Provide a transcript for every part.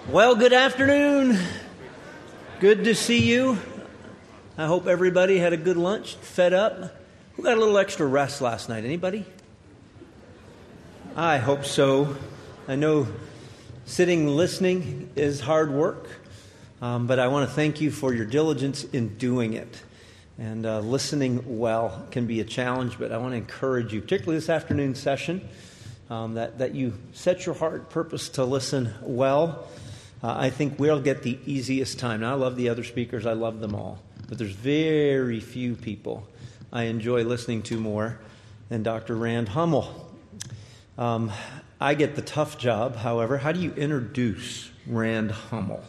Well, good afternoon. Good to see you. I hope everybody had a good lunch, fed up. Who got a little extra rest last night? Anybody? I hope so. I know sitting listening is hard work, but I want to thank you for your diligence in doing it. And listening well can be a challenge, but I want to encourage you, particularly this afternoon session, that you set your heart purpose to listen well. I think we'll get the easiest time. Now, I love the other speakers. I love them all. But there's very few people I enjoy listening to more than Dr. Rand Hummel. I get the tough job, however. How do you introduce Rand Hummel?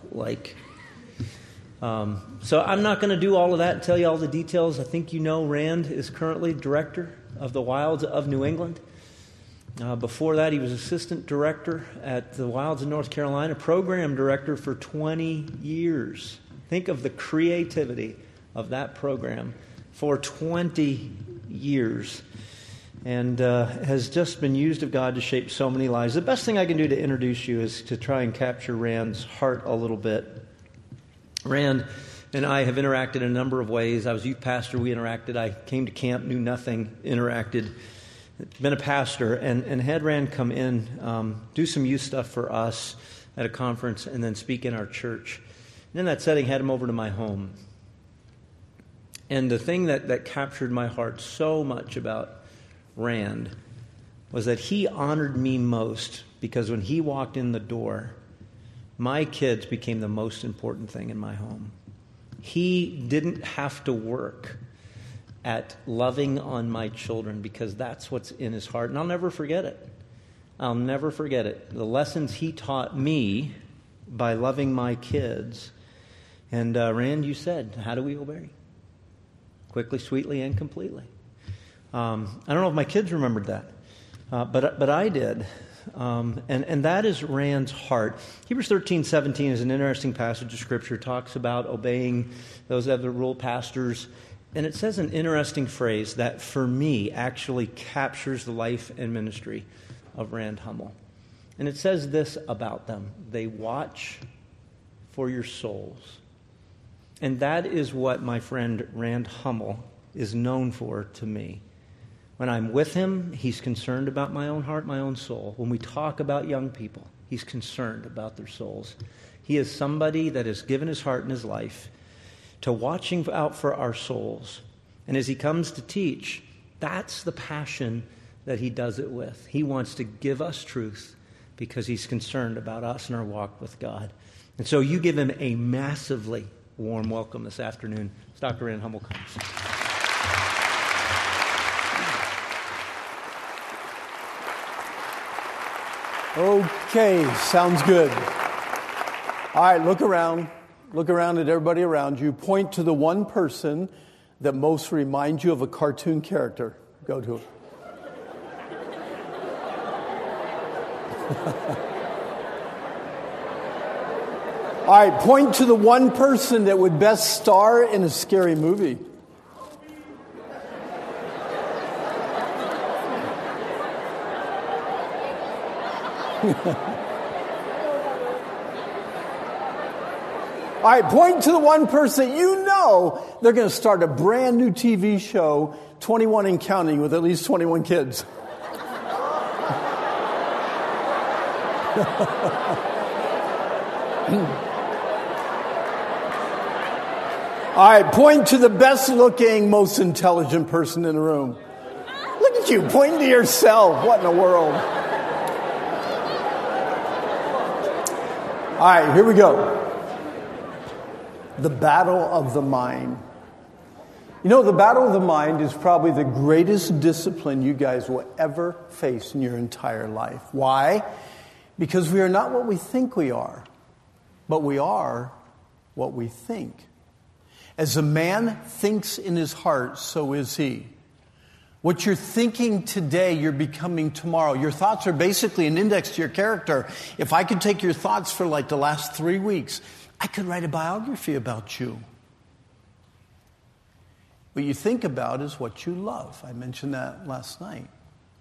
So I'm not going to do all of that and tell you all the details. I think you know Rand is currently director of the Wilds of New England. Before that, he was assistant director at the Wilds of North Carolina, program director for 20 years. Think of the creativity of that program for 20 years. And has just been used of God to shape so many lives. The best thing I can do to introduce you is to try and capture Rand's heart a little bit. Rand and I have interacted in a number of ways. I was youth pastor, we interacted. I came to camp, knew nothing, interacted. Been a pastor, and had Rand come in, do some youth stuff for us at a conference, and then speak in our church. And in that setting, had him over to my home. And the thing that captured my heart so much about Rand was that he honored me most because when he walked in the door, my kids became the most important thing in my home. He didn't have to work at loving on my children because that's what's in his heart. And I'll never forget it. I'll never forget it. The lessons he taught me by loving my kids. And Rand, you said, how do we obey? Quickly, sweetly, and completely. I don't know if my kids remembered that, but I did. And that is Rand's heart. Hebrews 13:17 is an interesting passage of Scripture. It talks about obeying those that have rule pastors. And it says an interesting phrase that, for me, actually captures the life and ministry of Rand Hummel. And it says this about them: they watch for your souls. And that is what my friend Rand Hummel is known for to me. When I'm with him, he's concerned about my own heart, my own soul. When we talk about young people, he's concerned about their souls. He is somebody that has given his heart and his life to watching out for our souls. And as he comes to teach, that's the passion that he does it with. He wants to give us truth because he's concerned about us and our walk with God. And so you give him a massively warm welcome this afternoon as Dr. Rand Hummel comes. Okay, sounds good. All right, look around. Look around at everybody around you. Point to the one person that most reminds you of a cartoon character. Go to it. All right, point to the one person that would best star in a scary movie. All right, point to the one person you know they're going to start a brand new TV show, 21 and counting, with at least 21 kids. All right, point to the best looking, most intelligent person in the room. Look at you, pointing to yourself. What in the world? All right, here we go. The battle of the mind. You know, the battle of the mind is probably the greatest discipline you guys will ever face in your entire life. Why? Because we are not what we think we are, but we are what we think. As a man thinks in his heart, so is he. What you're thinking today, you're becoming tomorrow. Your thoughts are basically an index to your character. If I could take your thoughts for like the last 3 weeks, I could write a biography about you. What you think about is what you love. I mentioned that last night.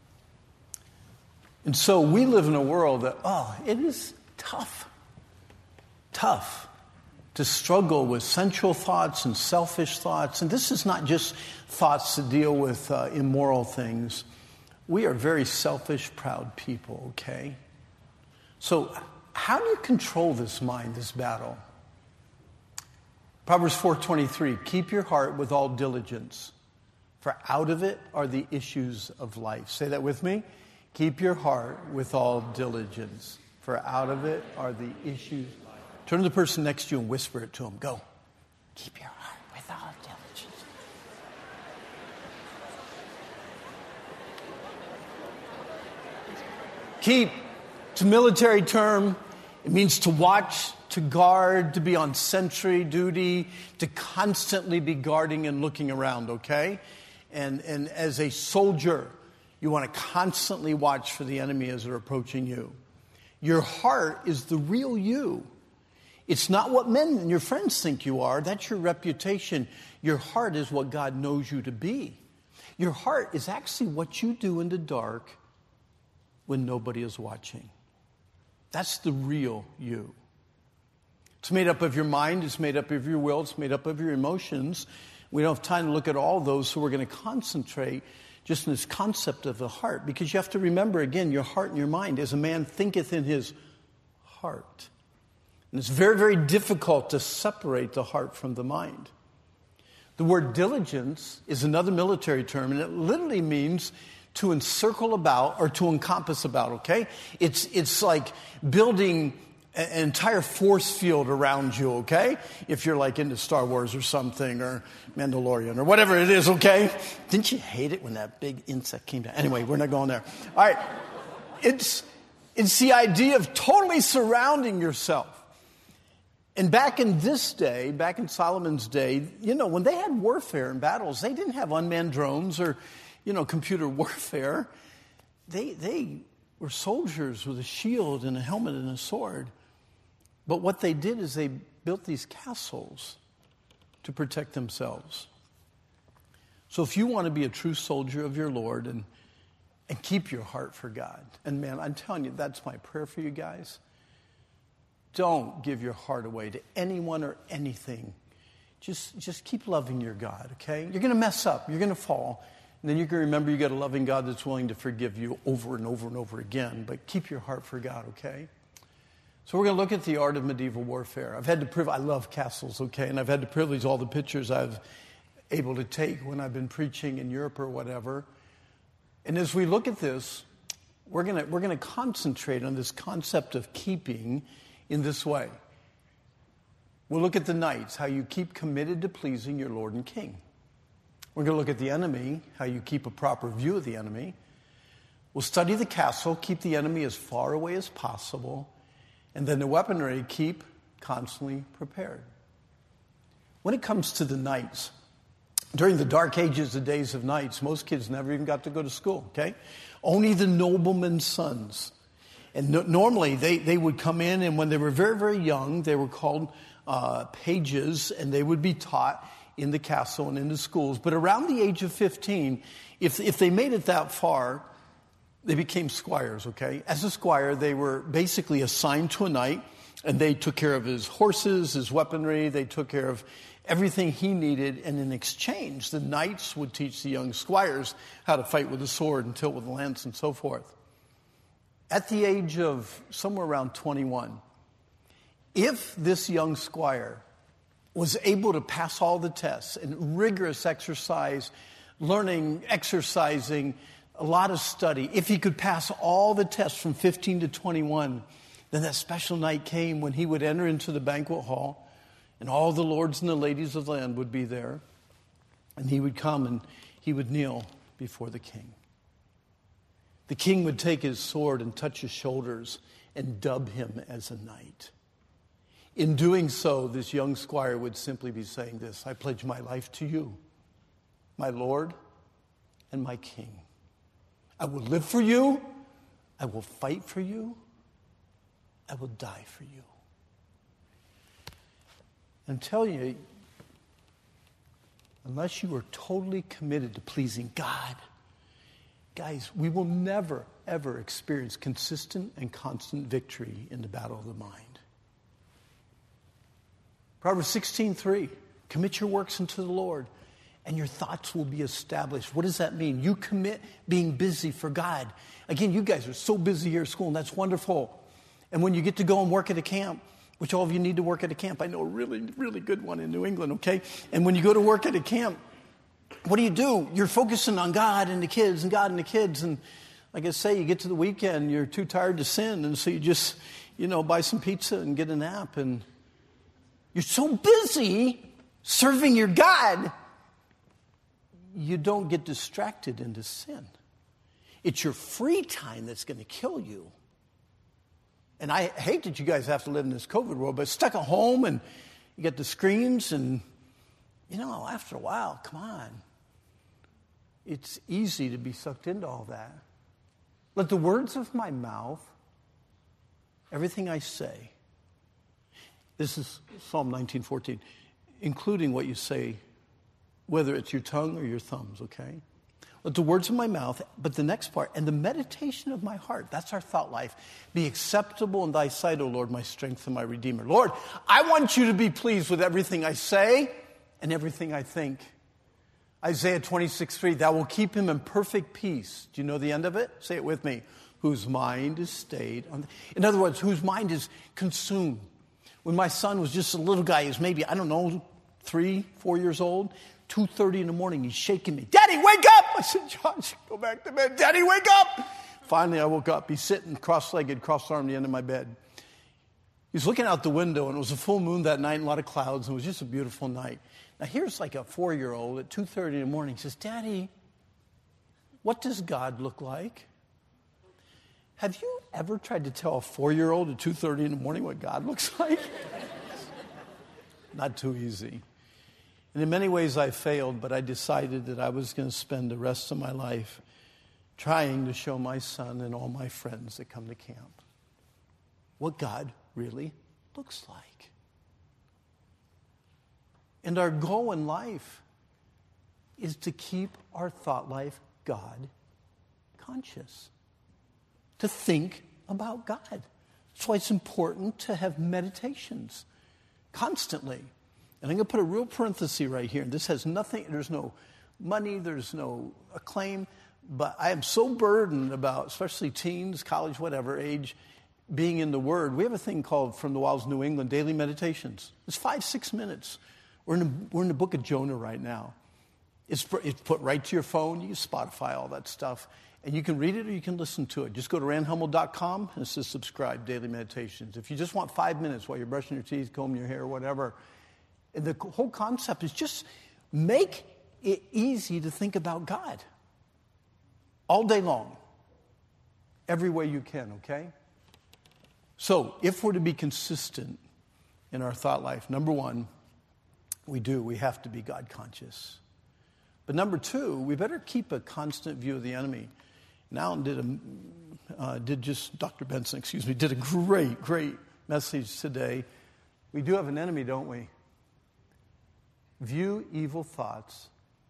And so we live in a world that, it is tough. tough to struggle with sensual thoughts and selfish thoughts. And this is not just thoughts that deal with immoral things. We are very selfish, proud people, okay? So how do you control this mind, this battle? Proverbs 4:23, keep your heart with all diligence, for out of it are the issues of life. Say that with me. Keep your heart with all diligence, for out of it are the issues. Turn to the person next to you and whisper it to him. Go. Keep your heart with all diligence. Keep, it's a military term. It means to watch, to guard, to be on sentry duty, to constantly be guarding and looking around, okay? And as a soldier, you want to constantly watch for the enemy as they're approaching you. Your heart is the real you. It's not what men and your friends think you are. That's your reputation. Your heart is what God knows you to be. Your heart is actually what you do in the dark when nobody is watching. That's the real you. It's made up of your mind. It's made up of your will. It's made up of your emotions. We don't have time to look at all those, so we're going to concentrate just in this concept of the heart. Because you have to remember, again, your heart and your mind. As a man thinketh in his heart. And it's very, very difficult to separate the heart from the mind. The word diligence is another military term, and it literally means to encircle about or to encompass about, okay? It's like building an entire force field around you, okay? If you're like into Star Wars or something, or Mandalorian, or whatever it is, okay? Didn't you hate it when that big insect came down? Anyway, we're not going there. All right. It's the idea of totally surrounding yourself. And back in this day, back in Solomon's day, you know, when they had warfare and battles, they didn't have unmanned drones or, you know, computer warfare. They were soldiers with a shield and a helmet and a sword. But what they did is they built these castles to protect themselves. So if you want to be a true soldier of your Lord and keep your heart for God, and man, I'm telling you, that's my prayer for you guys. Don't give your heart away to anyone or anything. Just keep loving your God, okay? You're going to mess up. You're going to fall. And then you're going to remember you got a loving God that's willing to forgive you over and over and over again. But keep your heart for God, okay? So we're going to look at the art of medieval warfare. I love castles, okay? And I've had the privilege, all the pictures I've able to take when I've been preaching in Europe or whatever. And as we look at this, we're going to concentrate on this concept of keeping in this way. We'll look at the knights, how you keep committed to pleasing your Lord and King. We're going to look at the enemy, how you keep a proper view of the enemy. We'll study the castle, keep the enemy as far away as possible. And then the weaponry, keep constantly prepared. When it comes to the knights, during the dark ages, the days of knights, most kids never even got to go to school, okay? Only the noblemen's sons. And normally they would come in, and when they were very, very young, they were called pages, and they would be taught in the castle and in the schools. But around the age of 15, if they made it that far, they became squires, okay? As a squire, they were basically assigned to a knight, and they took care of his horses, his weaponry, they took care of everything he needed, and in exchange, the knights would teach the young squires how to fight with a sword and tilt with a lance and so forth. At the age of somewhere around 21, if this young squire was able to pass all the tests and rigorous exercise, learning, exercising, a lot of study, if he could pass all the tests from 15 to 21, then that special night came when he would enter into the banquet hall, and all the lords and the ladies of the land would be there, and he would come and he would kneel before the king. The king would take his sword and touch his shoulders and dub him as a knight. In doing so, this young squire would simply be saying this: I pledge my life to you, my Lord and my King. I will live for you. I will fight for you. I will die for you. I'm telling you, unless you are totally committed to pleasing God, guys, we will never, ever experience consistent and constant victory in the battle of the mind. Proverbs 16:3, commit your works unto the Lord, and your thoughts will be established. What does that mean? You commit being busy for God. Again, you guys are so busy here at school, and that's wonderful. And when you get to go and work at a camp, which all of you need to work at a camp. I know a really, really good one in New England, okay? And when you go to work at a camp, what do? You're focusing on God and the kids and God and the kids. And like I say, you get to the weekend, you're too tired to sin. And so you just, buy some pizza and get a nap. And you're so busy serving your God, you don't get distracted into sin. It's your free time that's going to kill you. And I hate that you guys have to live in this COVID world, but stuck at home and you get the screens and, after a while, come on. It's easy to be sucked into all that. Let the words of my mouth, everything I say, this is Psalm 19:14, including what you say, whether it's your tongue or your thumbs, okay? Let the words of my mouth, but the next part, and the meditation of my heart, that's our thought life, be acceptable in thy sight, O Lord, my strength and my redeemer. Lord, I want you to be pleased with everything I say and everything I think. Isaiah 26:3, thou will keep him in perfect peace. Do you know the end of it? Say it with me. Whose mind is stayed on. In other words, whose mind is consumed. When my son was just a little guy, he was maybe, 3, 4 years old, 2:30 in the morning, he's shaking me. Daddy, wake up! I said, Josh, go back to bed. Daddy, wake up! Finally, I woke up. He's sitting cross-legged, cross-armed at the end of my bed. He was looking out the window, and it was a full moon that night and a lot of clouds, and it was just a beautiful night. Now, here's like a 4-year-old at 2:30 in the morning. He says, Daddy, what does God look like? Have you ever tried to tell a 4-year-old at 2:30 in the morning what God looks like? Not too easy. And in many ways I failed, but I decided that I was going to spend the rest of my life trying to show my son and all my friends that come to camp what God really looks like. And our goal in life is to keep our thought life God conscious, to think about God. That's why it's important to have meditations constantly. And I'm going to put a real parenthesis right here. This has nothing, there's no money, there's no acclaim, but I am so burdened about, especially teens, college, whatever age, being in the Word. We have a thing called From the Wilds of New England, Daily Meditations. It's 5-6 minutes. We're in the book of Jonah right now. It's put right to your phone. You can Spotify, all that stuff. And you can read it or you can listen to it. Just go to randhummel.com and it says subscribe, Daily Meditations. If you just want 5 minutes while you're brushing your teeth, combing your hair, whatever. And the whole concept is just make it easy to think about God. All day long. Every way you can, okay? So, if we're to be consistent in our thought life, number one, we have to be God conscious. But number two, we better keep a constant view of the enemy. Now Dr. Benson, did a great message today. We do have an enemy, don't we? View evil thoughts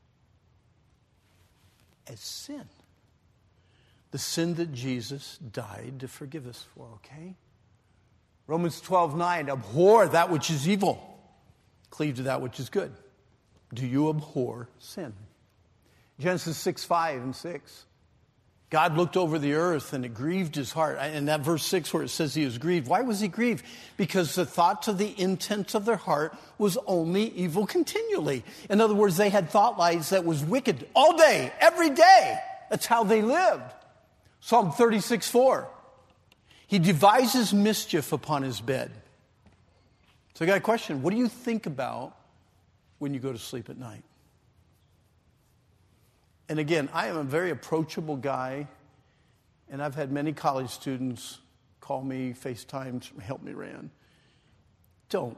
as sin. The sin that Jesus died to forgive us for, okay? Romans 12:9, abhor that which is evil. Cleave to that which is good. Do you abhor sin? Genesis 6:5 and 6. God looked over the earth and it grieved his heart. And that verse 6 where it says he was grieved. Why was he grieved? Because the thoughts of the intents of their heart was only evil continually. In other words, they had thought lives that was wicked all day, every day. That's how they lived. Psalm 36:4. He devises mischief upon his bed. So I got a question. What do you think about when you go to sleep at night? And again, I am a very approachable guy, and I've had many college students call me, FaceTime, help me, Rand. Don't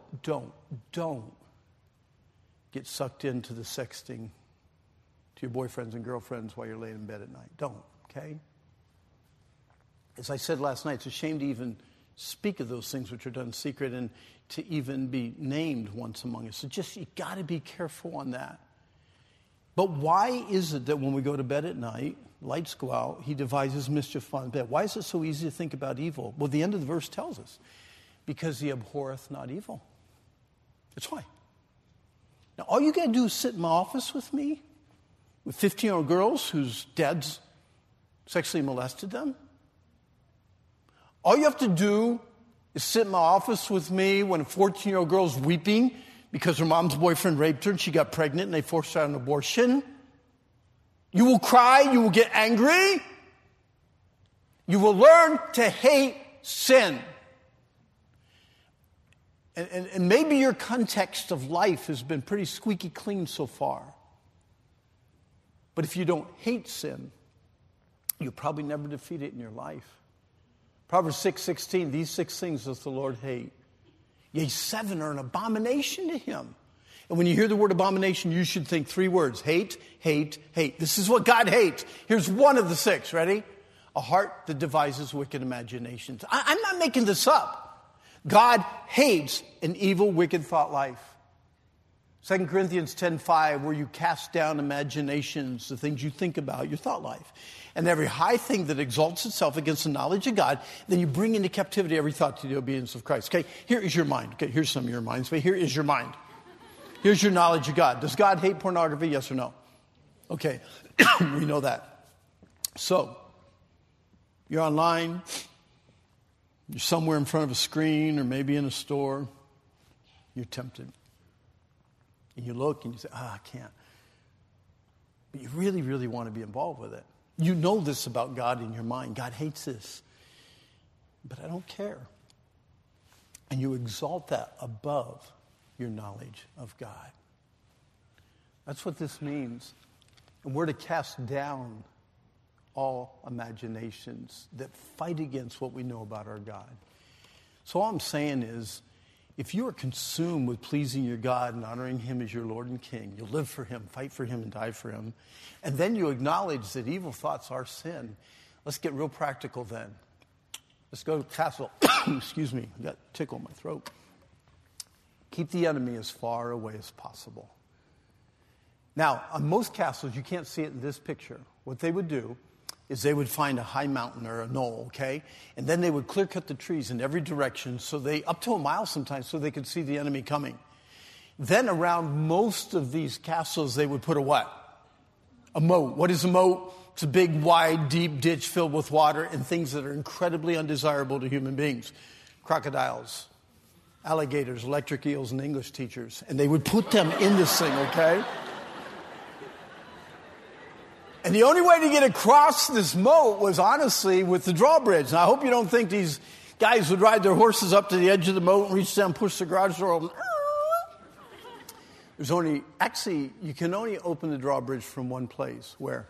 get sucked into the sexting to your boyfriends and girlfriends while you're laying in bed at night. Don't, okay? As I said last night, it's a shame to even speak of those things which are done in secret and to even be named once among us. So just, you got to be careful on that. But why is it that when we go to bed at night, lights go out, he devises mischief on bed? Why is it so easy to think about evil? Well, the end of the verse tells us, because he abhorreth not evil. That's why. Now, all you got to do is sit in my office with me, with 15-year-old girls whose dads sexually molested them. All you have to do is sit in my office with me when a 14-year-old girl's weeping because her mom's boyfriend raped her and she got pregnant and they forced her out an abortion. You will cry, you will get angry. You will learn to hate sin. And maybe your context of life has been pretty squeaky clean so far. But if you don't hate sin, you'll probably never defeat it in your life. Proverbs 6:16, these 6 things does the Lord hate. Yea, 7 are an abomination to him. And when you hear the word abomination, you should think 3 words. Hate, hate, hate. This is what God hates. Here's one of the 6. Ready? A heart that devises wicked imaginations. I'm not making this up. God hates an evil, wicked thought life. 2 Corinthians 10:5, where you cast down imaginations, the things you think about, your thought life. And every high thing that exalts itself against the knowledge of God, then you bring into captivity every thought to the obedience of Christ. Okay, here is your mind. Okay, here's some of your minds, but here is your mind. Here's your knowledge of God. Does God hate pornography? Yes or no? Okay, we know that. So, you're online, you're somewhere in front of a screen or maybe in a store, you're tempted. And you look and you say, I can't. But you really, really want to be involved with it. You know this about God in your mind. God hates this. But I don't care. And you exalt that above your knowledge of God. That's what this means. And we're to cast down all imaginations that fight against what we know about our God. So all I'm saying is, if you are consumed with pleasing your God and honoring him as your Lord and King, you'll live for him, fight for him, and die for him. And then you acknowledge that evil thoughts are sin. Let's get real practical then. Let's go to Castle. Excuse me, I got a tickle in my throat. Keep the enemy as far away as possible. Now, on most castles, you can't see it in this picture. What they would do is they would find a high mountain or a knoll, okay? And then they would clear cut the trees in every direction, so they, up to a mile sometimes, so they could see the enemy coming. Then around most of these castles, they would put a what? A moat. What is a moat? It's a big, wide, deep ditch filled with water and things that are incredibly undesirable to human beings. Crocodiles, alligators, electric eels, and English teachers. And they would put them in this thing, okay? And the only way to get across this moat was honestly with the drawbridge. Now, I hope you don't think these guys would ride their horses up to the edge of the moat and reach down, push the garage door open. You can only open the drawbridge from one place. Where?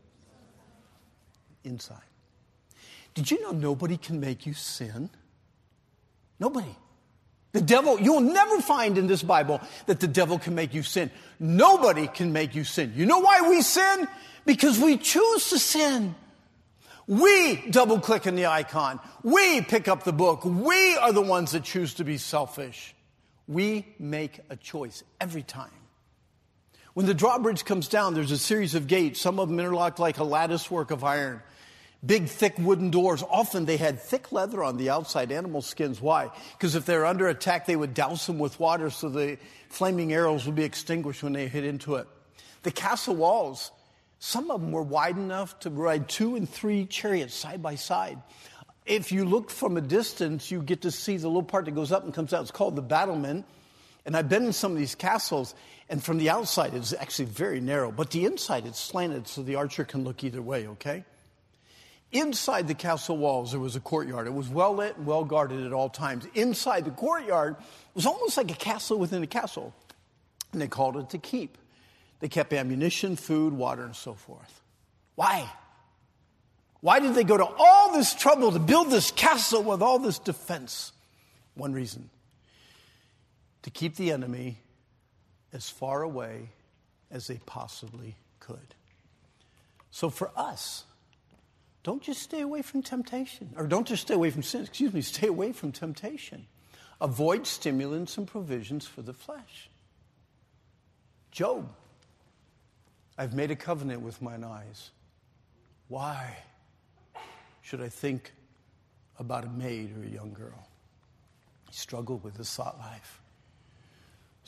Inside. Did you know nobody can make you sin? Nobody. The devil, you'll never find in this Bible that the devil can make you sin. Nobody can make you sin. You know why we sin? Because we choose to sin. We double click on the icon. We pick up the book. We are the ones that choose to be selfish. We make a choice every time. When the drawbridge comes down, there's a series of gates. Some of them interlocked like a lattice work of iron. Big, thick wooden doors. Often they had thick leather on the outside, animal skins. Why? Because if they're under attack, they would douse them with water so the flaming arrows would be extinguished when they hit into it. The castle walls, some of them were wide enough to ride 2 and 3 chariots side by side. If you look from a distance, you get to see the little part that goes up and comes out. It's called the battlement. And I've been in some of these castles, and from the outside, it's actually very narrow. But the inside, it's slanted so the archer can look either way, okay? Inside the castle walls, there was a courtyard. It was well lit and well guarded at all times. Inside the courtyard was almost like a castle within a castle. And they called it the keep. They kept ammunition, food, water, and so forth. Why? Why did they go to all this trouble to build this castle with all this defense? One reason. To keep the enemy as far away as they possibly could. So for us, don't just stay away from temptation. Or don't just stay away from sin. Stay away from temptation. Avoid stimulants and provisions for the flesh. Job. I've made a covenant with mine eyes. Why should I think about a maid or a young girl? He struggled with his thought life.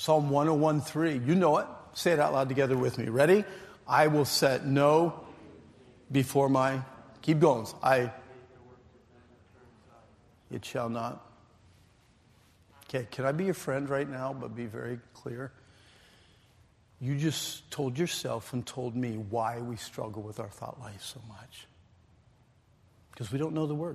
Psalm 101:3. You know it. Say it out loud together with me. Ready? I will set no before my... Keep going. It shall not. Okay, can I be your friend right now, but be very clear? You just told yourself and told me why we struggle with our thought life so much. Because we don't know the Word.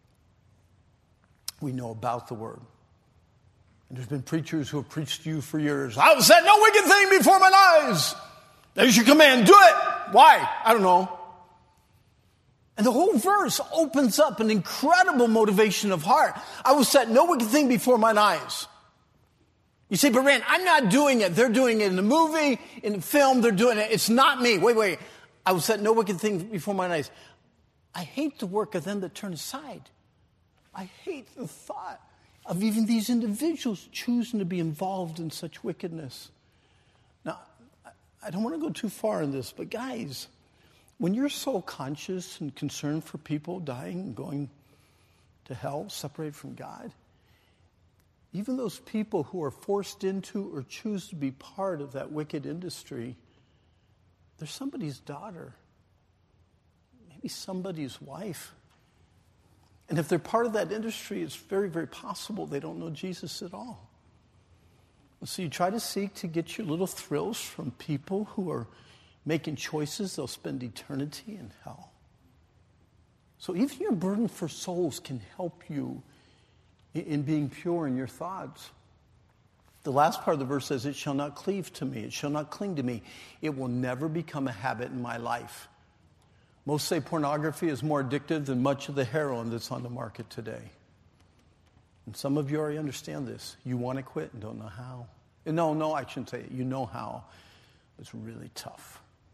We know about the Word. And there's been preachers who have preached to you for years. I will set no wicked thing before mine eyes. There's your command. Do it. Why? I don't know. And the whole verse opens up an incredible motivation of heart. I will set no wicked thing before mine eyes. You say, but Rand, I'm not doing it. They're doing it in the movie, in the film, they're doing it. It's not me. Wait. I will set no wicked thing before mine eyes. I hate the work of them that turn aside. I hate the thought of even these individuals choosing to be involved in such wickedness. Now, I don't want to go too far in this, but guys, when you're so conscious and concerned for people dying and going to hell, separated from God, even those people who are forced into or choose to be part of that wicked industry, they're somebody's daughter, maybe somebody's wife. And if they're part of that industry, it's very, very possible they don't know Jesus at all. So you try to seek to get your little thrills from people who are making choices they'll spend eternity in hell. So even your burden for souls can help you in being pure in your thoughts. The last part of the verse says, it shall not cleave to me. It shall not cling to me. It will never become a habit in my life. Most say pornography is more addictive than much of the heroin that's on the market today. And some of you already understand this. You want to quit and don't know how. No, I shouldn't say it. You know how. It's really tough.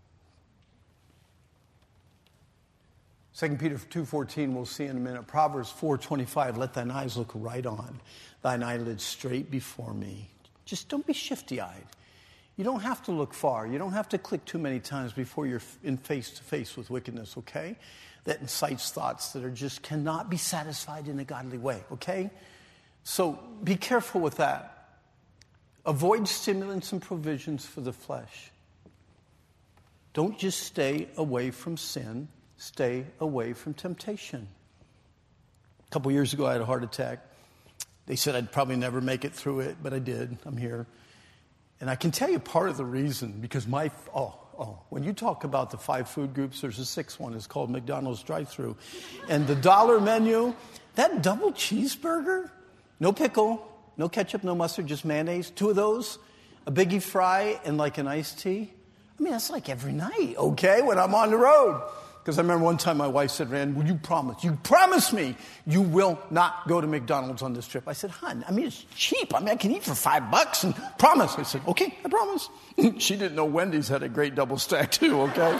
2 Peter 2:14, we'll see in a minute. Proverbs 4:25, let thine eyes look right on, thine eyelids straight before me. Just don't be shifty-eyed. You don't have to look far. You don't have to click too many times before you're in face-to-face with wickedness, okay? That incites thoughts that are just cannot be satisfied in a godly way, okay? So be careful with that. Avoid stimulants and provisions for the flesh. Don't just stay away from sin. Stay away from temptation. A couple years ago, I had a heart attack. They said I'd probably never make it through it, but I did. I'm here. And I can tell you part of the reason, because when you talk about the 5 food groups, there's a 6th one. It's called McDonald's drive-thru. And the dollar menu, that double cheeseburger, no pickle, no ketchup, no mustard, just mayonnaise, 2 of those, a biggie fry, and like an iced tea. I mean, that's like every night, okay, when I'm on the road. Because I remember one time my wife said, Rand, will you promise me you will not go to McDonald's on this trip? I said, hon, I mean, it's cheap. I mean, I can eat for $5 and promise. I said, okay, I promise. She didn't know Wendy's had a great double stack too, okay?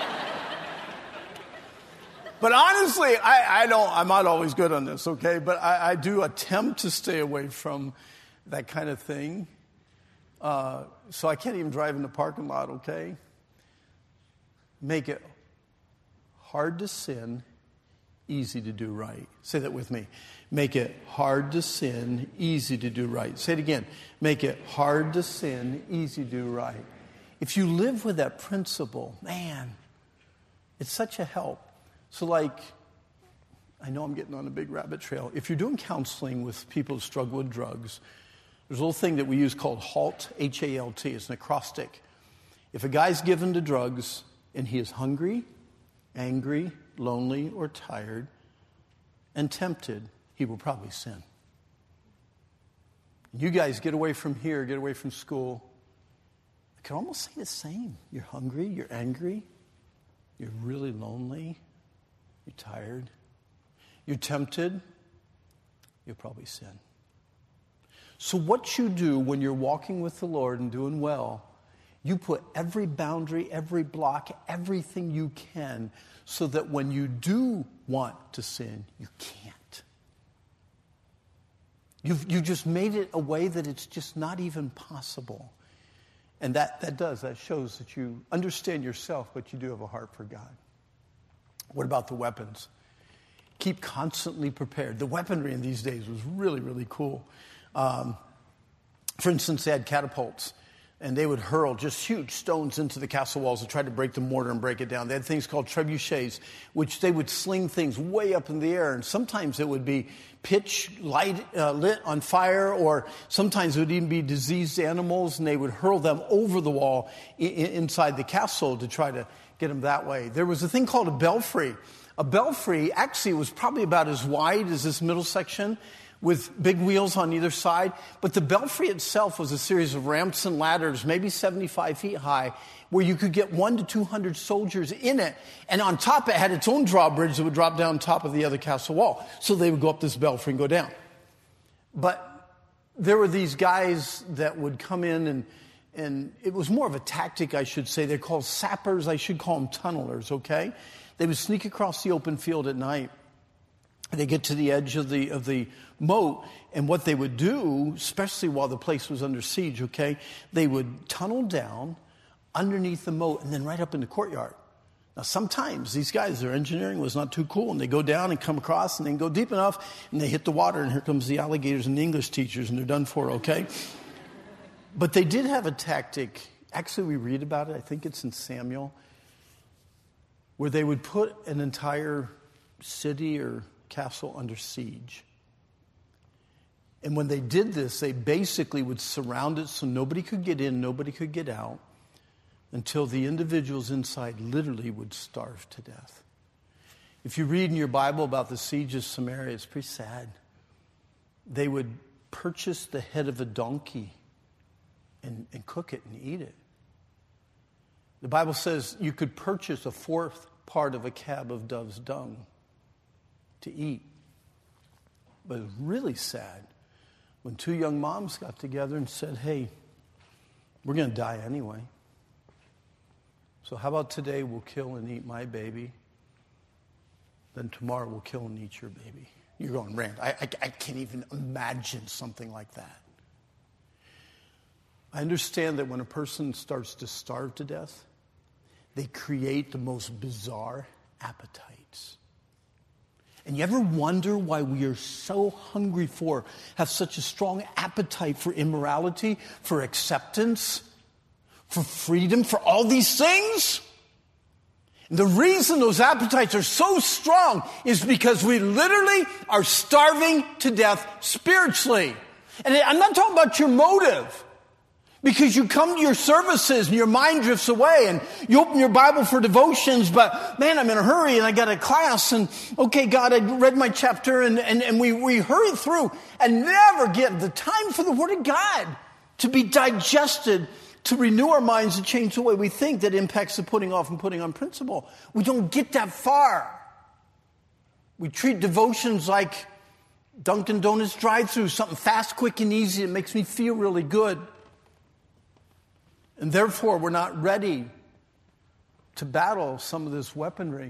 But honestly, I'm not always good on this, okay? But I do attempt to stay away from that kind of thing. So I can't even drive in the parking lot, okay? Make it hard to sin, easy to do right. Say that with me. Make it hard to sin, easy to do right. Say it again. Make it hard to sin, easy to do right. If you live with that principle, man, it's such a help. So like, I know I'm getting on a big rabbit trail. If you're doing counseling with people who struggle with drugs, there's a little thing that we use called HALT, H-A-L-T. It's an acrostic. If a guy's given to drugs and he is hungry, angry, lonely, or tired, and tempted, he will probably sin. You guys get away from here, get away from school. I can almost say the same. You're hungry, you're angry, you're really lonely, you're tired, you're tempted, you'll probably sin. So what you do when you're walking with the Lord and doing well, you put every boundary, every block, everything you can so that when you do want to sin, you can't. You've just made it a way that it's just not even possible. And that shows that you understand yourself, but you do have a heart for God. What about the weapons? Keep constantly prepared. The weaponry in these days was really, really cool. For instance, they had catapults, and they would hurl just huge stones into the castle walls to try to break the mortar and break it down. They had things called trebuchets, which they would sling things way up in the air, and sometimes it would be pitch lit on fire, or sometimes it would even be diseased animals, and they would hurl them over the wall inside the castle to try to get them that way. There was a thing called a belfry. A belfry actually was probably about as wide as this middle section, with big wheels on either side. But the belfry itself was a series of ramps and ladders, maybe 75 feet high, where you could get 100 to 200 soldiers in it. And on top, it had its own drawbridge that would drop down top of the other castle wall. So they would go up this belfry and go down. But there were these guys that would come in, and it was more of a tactic, I should say. They're called sappers. I should call them tunnelers, okay? They would sneak across the open field at night. They get to the edge of the moat, and what they would do, especially while the place was under siege, okay, they would tunnel down underneath the moat and then right up in the courtyard. Now, sometimes these guys, their engineering was not too cool, and they go down and come across and then go deep enough, and they hit the water, and here comes the alligators and the English teachers, and they're done for, okay? But they did have a tactic. Actually, we read about it. I think it's in Samuel, where they would put an entire city or castle under siege. And when they did this, they basically would surround it so nobody could get in, nobody could get out, until the individuals inside literally would starve to death. If you read in your Bible about the siege of Samaria, it's pretty sad. They would purchase the head of a donkey and cook it and eat it. The Bible says you could purchase a fourth part of a cab of dove's dung to eat. But it was really sad when two young moms got together and said, hey, we're going to die anyway. So how about today we'll kill and eat my baby, then tomorrow we'll kill and eat your baby. You're going, Rand, I can't even imagine something like that. I understand that when a person starts to starve to death, they create the most bizarre appetites. And you ever wonder why we are so hungry have such a strong appetite for immorality, for acceptance, for freedom, for all these things? And the reason those appetites are so strong is because we literally are starving to death spiritually. And I'm not talking about your motive. Because you come to your services and your mind drifts away, and you open your Bible for devotions, but man, I'm in a hurry and I got a class, and okay, God, I read my chapter, and we hurry through and never get the time for the Word of God to be digested, to renew our minds and change the way we think that impacts the putting off and putting on principle. We don't get that far. We treat devotions like Dunkin' Donuts drive-thru, something fast, quick, and easy that makes me feel really good. And therefore, we're not ready to battle some of this weaponry.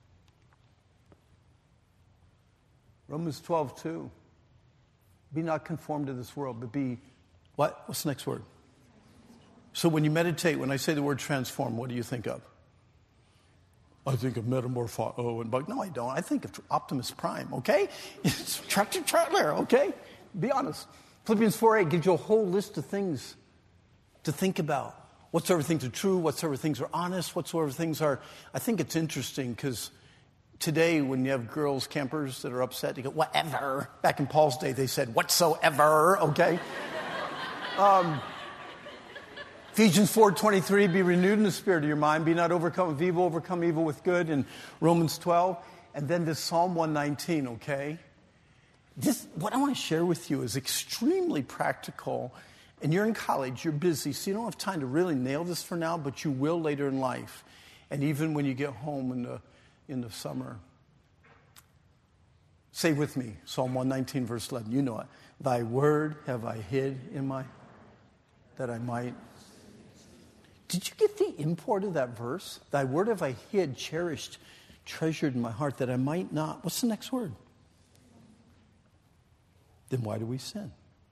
Romans 12:2. Be not conformed to this world, but be, what? What's the next word? So when you meditate, when I say the word transform, what do you think of? I think of metamorpho and bug. No, I don't. I think of Optimus Prime, okay? It's tractor, okay? Be honest. Philippians 4:8 gives you a whole list of things to think about. Whatsoever things are true, whatsoever things are honest, whatsoever things are... I think it's interesting because today when you have girls, campers that are upset, you go, whatever. Back in Paul's day, they said, whatsoever, okay? Ephesians 4:23, be renewed in the spirit of your mind. Be not overcome with evil, overcome evil with good. In Romans 12. And then this Psalm 119, okay? What I want to share with you is extremely practical. And you're in college, you're busy, so you don't have time to really nail this for now, but you will later in life. And even when you get home in the summer. Say with me, Psalm 119, verse 11. You know it. Thy word have I hid in my, that I might. Did you get the import of that verse? Thy word have I hid, cherished, treasured in my heart, that I might not. What's the next word? Then why do we sin?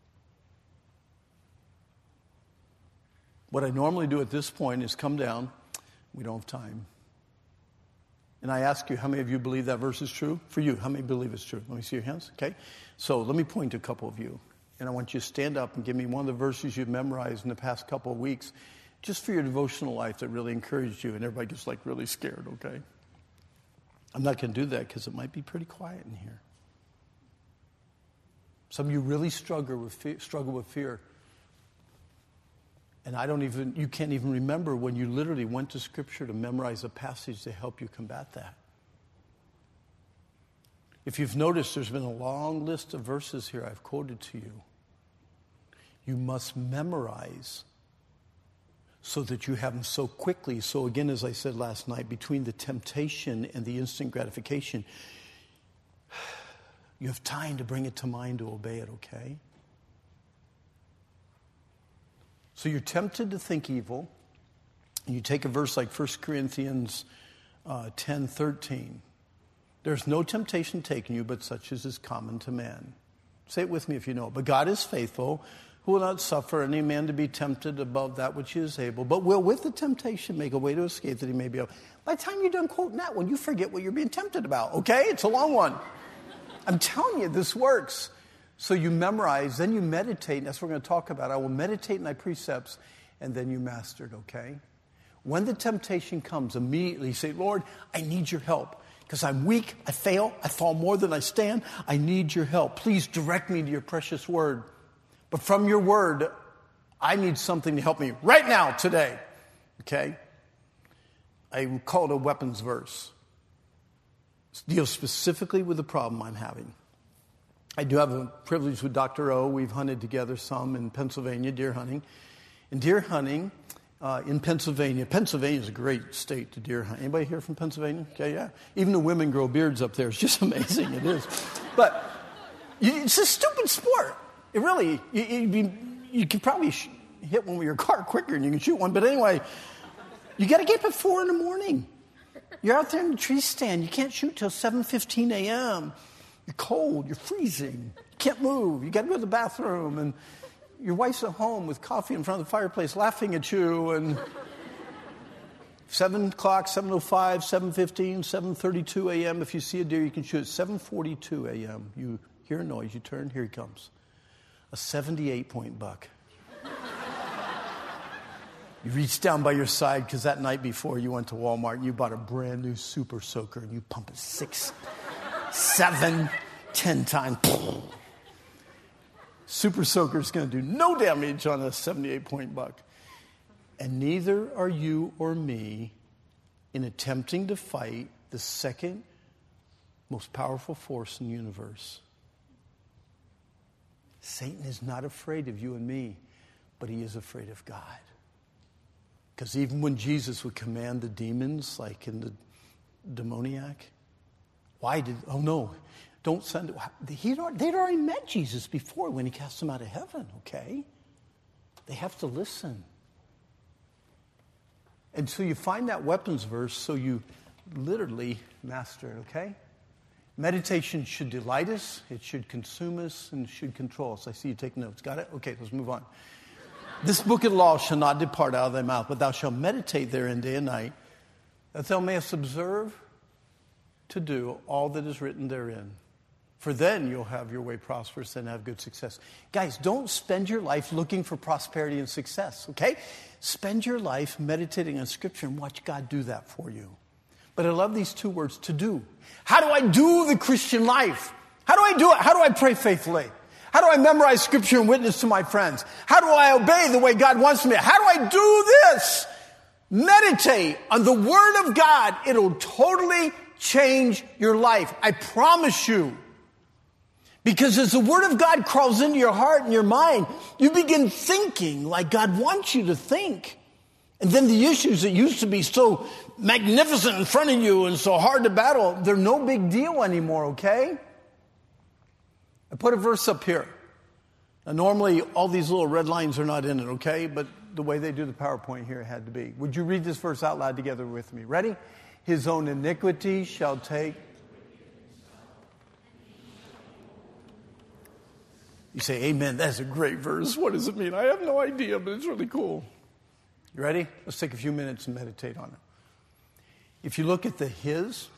What I normally do at this point is come down. We don't have time. And I ask you, how many of you believe that verse is true? For you, how many believe it's true? Let me see your hands. Okay. So let me point to a couple of you. And I want you to stand up and give me one of the verses you've memorized in the past couple of weeks, just for your devotional life that really encouraged you. And everybody gets like really scared, okay? I'm not going to do that because it might be pretty quiet in here. Some of you really struggle with fear. And you can't even remember when you literally went to Scripture to memorize a passage to help you combat that. If you've noticed, there's been a long list of verses here I've quoted to you. You must memorize so that you have them so quickly. So again, as I said last night, between the temptation and the instant gratification, you have time to bring it to mind to obey it, okay? So you're tempted to think evil. And you take a verse like 1 Corinthians 10:13. There's no temptation taken you, but such as is common to man. Say it with me if you know it. But God is faithful, who will not suffer any man to be tempted above that which he is able, but will with the temptation make a way to escape that he may be able. By the time you're done quoting that one, you forget what you're being tempted about, okay? It's a long one. I'm telling you, this works. So you memorize, then you meditate, and that's what we're going to talk about. I will meditate in thy precepts, and then you master it, okay? When the temptation comes, immediately say, Lord, I need your help. Because I'm weak, I fail, I fall more than I stand. I need your help. Please direct me to your precious word. But from your word, I need something to help me right now, today. Okay? I call it a weapons verse. It deals specifically with the problem I'm having. I do have a privilege with Dr. O. We've hunted together some in Pennsylvania, deer hunting. And deer hunting in Pennsylvania. Pennsylvania is a great state to deer hunt. Anybody here from Pennsylvania? Okay, yeah. Even the women grow beards up there. It's just amazing. It is. But it's a stupid sport. It really, you can probably hit one with your car quicker than you can shoot one. But anyway, you got to get up at 4 in the morning. You're out there in the tree stand. You can't shoot till 7:15 a.m. You're cold. You're freezing. You can't move. You got to go to the bathroom. And your wife's at home with coffee in front of the fireplace laughing at you. And 7 o'clock, 7:05, 7:15, 7:32 a.m. If you see a deer, you can shoot at 7:42 a.m. You hear a noise. You turn. Here he comes. A 78-point buck. You reach down by your side because that night before you went to Walmart and you bought a brand new Super Soaker and you pump it 6, 7, 10 times. Super Soaker is going to do no damage on a 78-point buck. And neither are you or me in attempting to fight the second most powerful force in the universe. Satan is not afraid of you and me, but he is afraid of God. Because even when Jesus would command the demons, like in the demoniac, don't send it. They'd already met Jesus before when he cast them out of heaven, okay? They have to listen. And so you find that weapons verse, so you literally master it, okay? Meditation should delight us, it should consume us, and it should control us. I see you take notes. Got it? Okay, let's move on. This book of the law shall not depart out of thy mouth, but thou shalt meditate therein day and night, that thou mayest observe to do all that is written therein. For then you'll have your way prosperous and have good success. Guys, don't spend your life looking for prosperity and success, okay? Spend your life meditating on Scripture and watch God do that for you. But I love these two words, to do. How do I do the Christian life? How do I do it? How do I pray faithfully? How do I memorize Scripture and witness to my friends? How do I obey the way God wants me? How do I do this? Meditate on the Word of God. It'll totally change your life. I promise you. Because as the Word of God crawls into your heart and your mind, you begin thinking like God wants you to think. And then the issues that used to be so magnificent in front of you and so hard to battle, they're no big deal anymore, okay? I put a verse up here. Now, normally, all these little red lines are not in it, okay? But the way they do the PowerPoint here, it had to be. Would you read this verse out loud together with me? Ready? His own iniquity shall take. You say, amen, that's a great verse. What does it mean? I have no idea, but it's really cool. You ready? Let's take a few minutes and meditate on it. If you look at the his,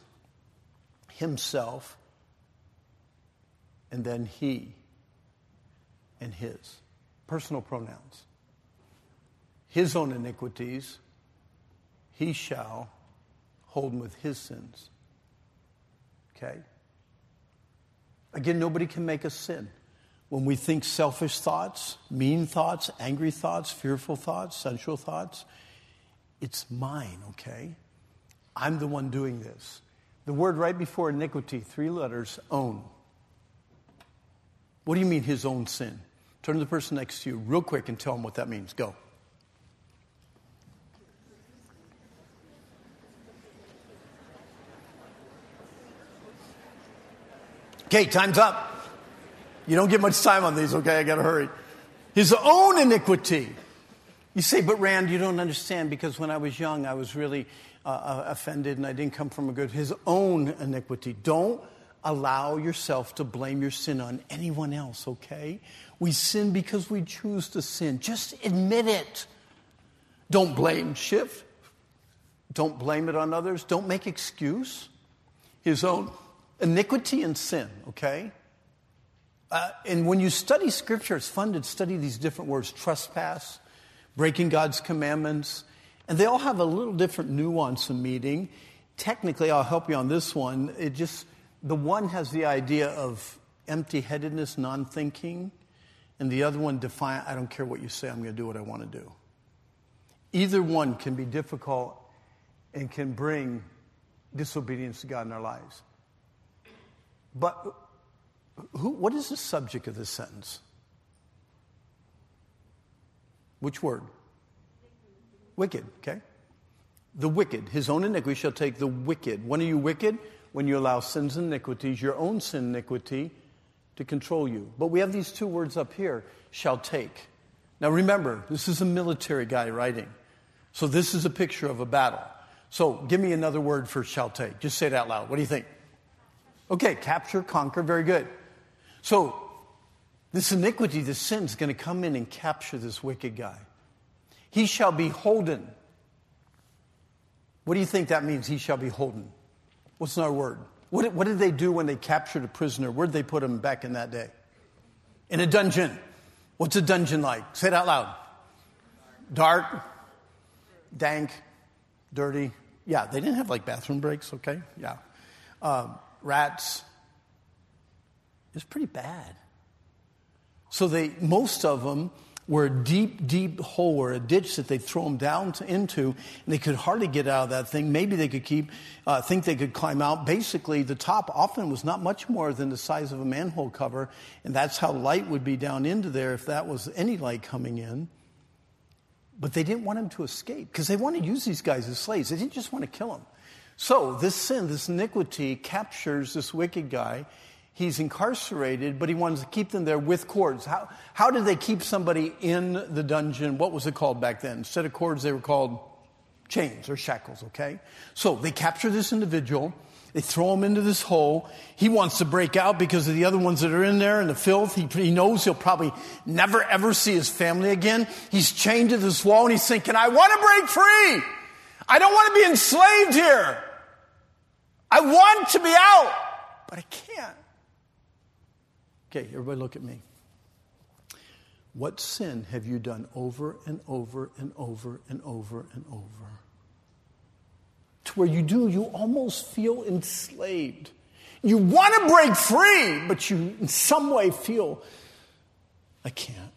himself, and then he. and his. Personal pronouns. His own iniquities, he shall hold him with his sins. Okay? Again, nobody can make us sin. When we think selfish thoughts, mean thoughts, angry thoughts, fearful thoughts, sensual thoughts, it's mine, okay? I'm the one doing this. The word right before iniquity, 3 letters, own. What do you mean his own sin? Turn to the person next to you real quick and tell them what that means. Go. Okay, time's up. You don't get much time on these, okay? I got to hurry. His own iniquity. You say, but Rand, you don't understand because when I was young, I was really offended and I didn't come from a good... His own iniquity. Don't allow yourself to blame your sin on anyone else, okay? We sin because we choose to sin. Just admit it. Don't blame shift. Don't blame it on others. Don't make excuse. His own iniquity and sin, okay? And when you study Scripture, it's fun to study these different words. Trespass, breaking God's commandments. And they all have a little different nuance in meaning. Technically, I'll help you on this one. The one has the idea of empty-headedness, non-thinking. And the other one, defiant, I don't care what you say, I'm going to do what I want to do. Either one can be difficult and can bring disobedience to God in our lives. But what is the subject of this sentence? Which word? Wicked, okay? The wicked, his own iniquity shall take the wicked. When are you wicked? When you allow sins and iniquities, your own sin and iniquity, to control you. But we have these 2 words up here, shall take. Now remember, this is a military guy writing. So this is a picture of a battle. So give me another word for shall take. Just say it out loud. What do you think? Okay, capture, conquer, very good. So this iniquity, this sin is going to come in and capture this wicked guy. He shall be holden. What do you think that means, he shall be holden? What's another word? What did they do when they captured a prisoner? Where did they put him back in that day? In a dungeon. What's a dungeon like? Say it out loud. Dark, dank, dirty. Yeah, they didn't have like bathroom breaks, okay? Yeah. Rats. It's pretty bad. So most of them were a deep, deep hole or a ditch that they throw them down into, and they could hardly get out of that thing. Maybe they could think they could climb out. Basically, the top often was not much more than the size of a manhole cover, and that's how light would be down into there if that was any light coming in. But they didn't want him to escape because they wanted to use these guys as slaves. They didn't just want to kill him. So this sin, this iniquity captures this wicked guy. He's incarcerated, but he wants to keep them there with cords. How did they keep somebody in the dungeon? What was it called back then? Instead of cords, they were called chains or shackles, okay? So they capture this individual. They throw him into this hole. He wants to break out because of the other ones that are in there and the filth. He knows he'll probably never, ever see his family again. He's chained to this wall, and he's thinking, I want to break free. I don't want to be enslaved here. I want to be out, but I can't. Okay, everybody look at me. What sin have you done over and over and over and over and over? To where you almost feel enslaved. You want to break free, but you in some way feel, I can't.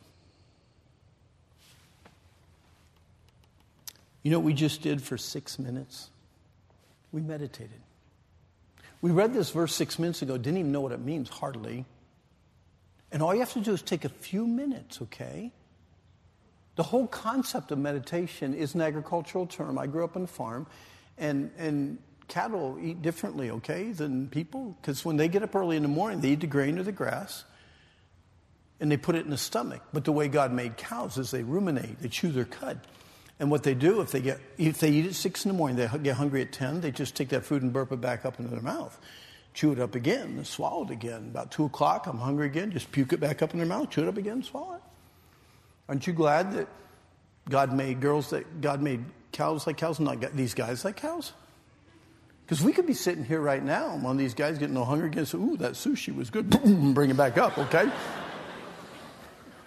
You know what we just did for 6 minutes? We meditated. We read this verse 6 minutes ago, didn't even know what it means, hardly. And all you have to do is take a few minutes, okay? The whole concept of meditation is an agricultural term. I grew up on a farm, and cattle eat differently, okay, than people. Because when they get up early in the morning, they eat the grain or the grass, and they put it in the stomach. But the way God made cows is they ruminate, they chew their cud. And what they do, if they eat at 6 in the morning, they get hungry at 10, they just take that food and burp it back up into their mouth. Chew it up again and swallow it again. About 2 o'clock, I'm hungry again. Just puke it back up in their mouth, chew it up again, swallow it. Aren't you glad that God made cows like cows and not these guys like cows? Because we could be sitting here right now, and one of these guys getting no hunger again, so, ooh, that sushi was good. Boom, bring it back up, okay?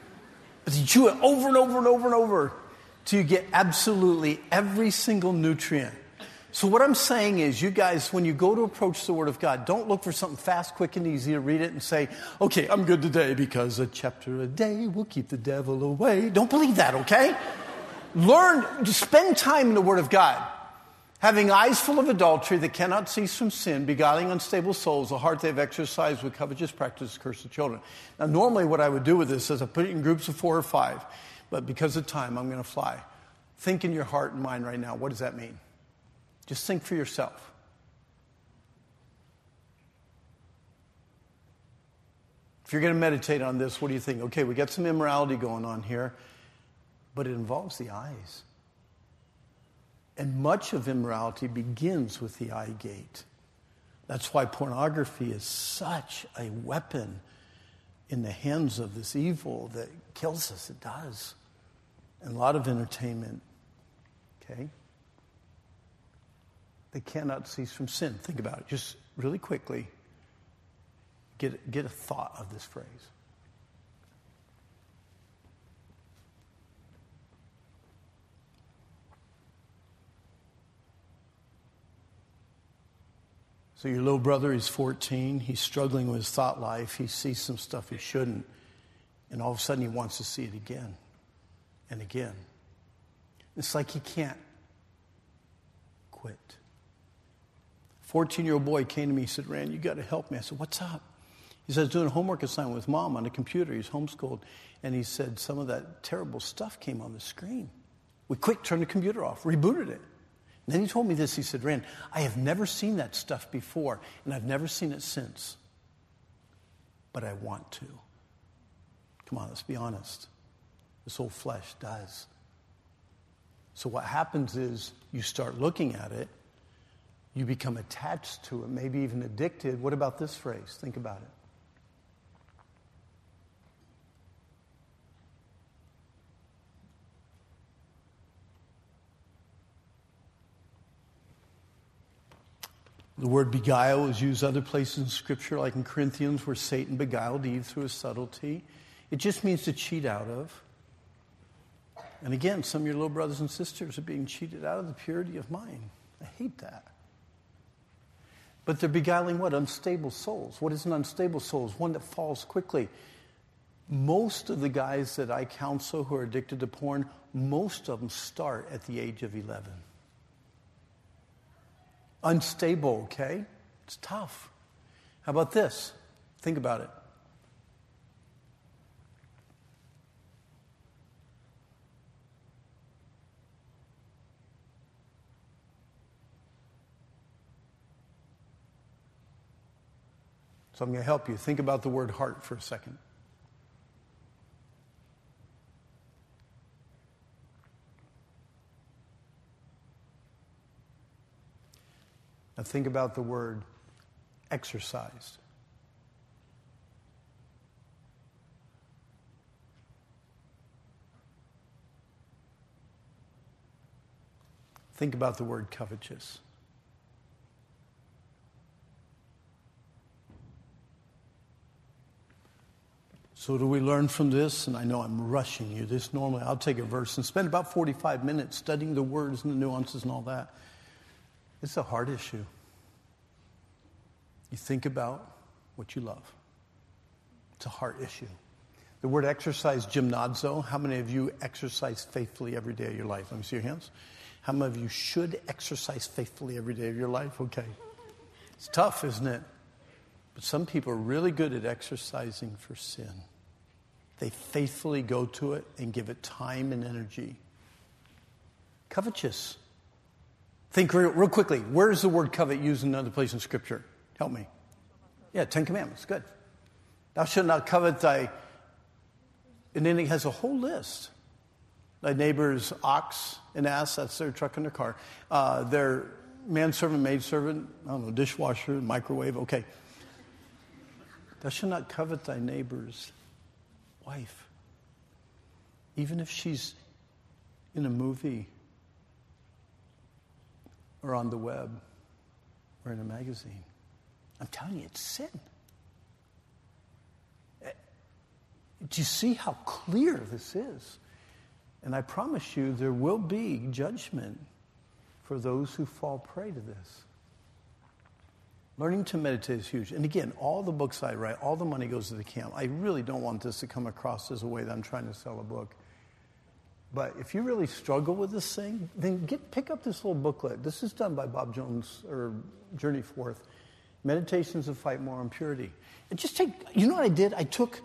But you chew it over and over and over and over till you get absolutely every single nutrient. So what I'm saying is, you guys, when you go to approach the Word of God, don't look for something fast, quick, and easy to read it and say, okay, I'm good today because a chapter a day will keep the devil away. Don't believe that, okay? Learn, spend time in the Word of God. Having eyes full of adultery that cannot cease from sin, beguiling unstable souls, a heart they've exercised with covetous practice, curse of children. Now, normally what I would do with this is I put it in groups of 4 or 5, but because of time, I'm going to fly. Think in your heart and mind right now, what does that mean? Just think for yourself. If you're going to meditate on this, what do you think? Okay, we got some immorality going on here, but it involves the eyes. And much of immorality begins with the eye gate. That's why pornography is such a weapon in the hands of this evil that kills us. It does. And a lot of entertainment. Okay? They cannot cease from sin. Think about it. Just really quickly, get a thought of this phrase. So your little brother, he's 14. He's struggling with his thought life. He sees some stuff he shouldn't. And all of a sudden he wants to see it again and again. It's like he can't quit. 14-year-old boy came to me. He said, Rand, you got to help me. I said, what's up? He said, I was doing a homework assignment with Mom on a computer. He's homeschooled. And he said, some of that terrible stuff came on the screen. We quick turned the computer off, rebooted it. And then he told me this. He said, Rand, I have never seen that stuff before, and I've never seen it since. But I want to. Come on, let's be honest. This old flesh does. So what happens is you start looking at it. You become attached to it, maybe even addicted. What about this phrase? Think about it. The word beguile is used other places in Scripture, like in Corinthians, where Satan beguiled Eve through his subtlety. It just means to cheat out of. And again, some of your little brothers and sisters are being cheated out of the purity of mind. I hate that. But they're beguiling what? Unstable souls. What is an unstable soul? It's one that falls quickly. Most of the guys that I counsel who are addicted to porn, most of them start at the age of 11. Unstable, okay? It's tough. How about this? Think about it. So I'm going to help you. Think about the word heart for a second. Now think about the word exercised. Think about the word covetous. So do we learn from this? And I know I'm rushing you. This normally, I'll take a verse and spend about 45 minutes studying the words and the nuances and all that. It's a heart issue. You think about what you love. It's a heart issue. The word exercise, gymnazo. How many of you exercise faithfully every day of your life? Let me see your hands. How many of you should exercise faithfully every day of your life? Okay. It's tough, isn't it? But some people are really good at exercising for sin. They faithfully go to it and give it time and energy. Covetous. Think real quickly. Where is the word covet used in another place in Scripture? Help me. Yeah, 10 Commandments. Good. Thou shalt not covet thy... And then it has a whole list. Thy neighbor's ox and ass, that's their truck and their car. Their manservant, maidservant, I don't know, dishwasher, microwave. Okay. Thou shalt not covet thy neighbor's wife. Even if she's in a movie or on the web or in a magazine. I'm telling you, it's sin. Do you see how clear this is? And I promise you there will be judgment for those who fall prey to this. Learning to meditate is huge. And again, all the books I write, all the money goes to the camp. I really don't want this to come across as a way that I'm trying to sell a book. But if you really struggle with this thing, then pick up this little booklet. This is done by Bob Jones, or Journey Forth. Meditations to Fight Moral Impurity. And just you know what I did? I took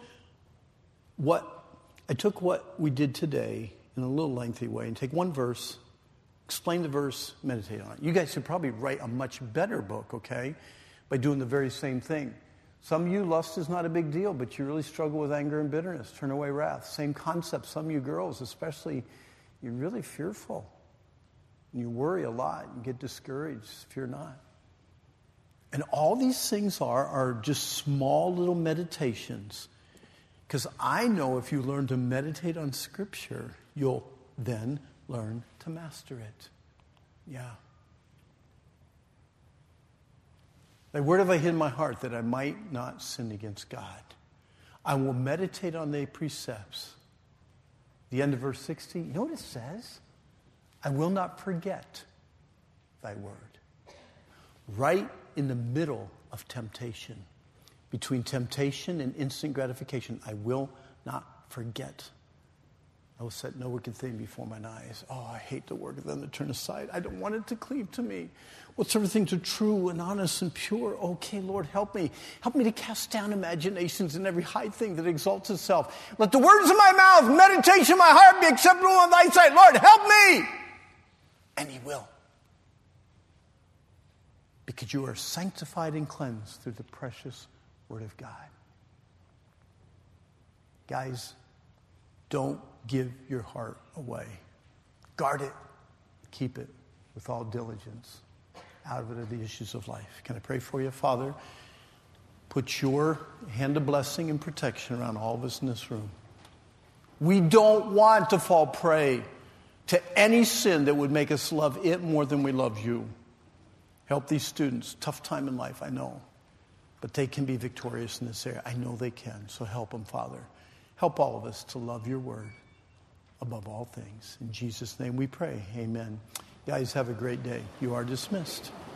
what we did today in a little lengthy way and take one verse, explain the verse, meditate on it. You guys should probably write a much better book, okay, by doing the very same thing. Some of you, lust is not a big deal, but you really struggle with anger and bitterness. Turn away wrath. Same concept. Some of you girls, especially, you're really fearful. And you worry a lot. You get discouraged. Fear not. And all these things are just small little meditations. Because I know if you learn to meditate on Scripture, you'll then learn to master it. Yeah. Thy word have I hid in my heart that I might not sin against God. I will meditate on thy precepts. The end of verse 60, you know what it says? I will not forget thy word. Right in the middle of temptation, between temptation and instant gratification, I will not forget. I will set no wicked thing before mine eyes. Oh, I hate the work of them that turn aside. I don't want it to cleave to me. Whatsoever things are true and honest and pure. Okay, Lord, help me. Help me to cast down imaginations and every high thing that exalts itself. Let the words of my mouth, meditation of my heart be acceptable in thy sight. Lord, help me. And he will. Because you are sanctified and cleansed through the precious word of God. Guys, don't give your heart away. Guard it. Keep it with all diligence. Out of it are the issues of life. Can I pray for you, Father? Put your hand of blessing and protection around all of us in this room. We don't want to fall prey to any sin that would make us love it more than we love you. Help these students. Tough time in life, I know. But they can be victorious in this area. I know they can. So help them, Father. Help all of us to love your word above all things. In Jesus' name we pray. Amen. Guys, have a great day. You are dismissed.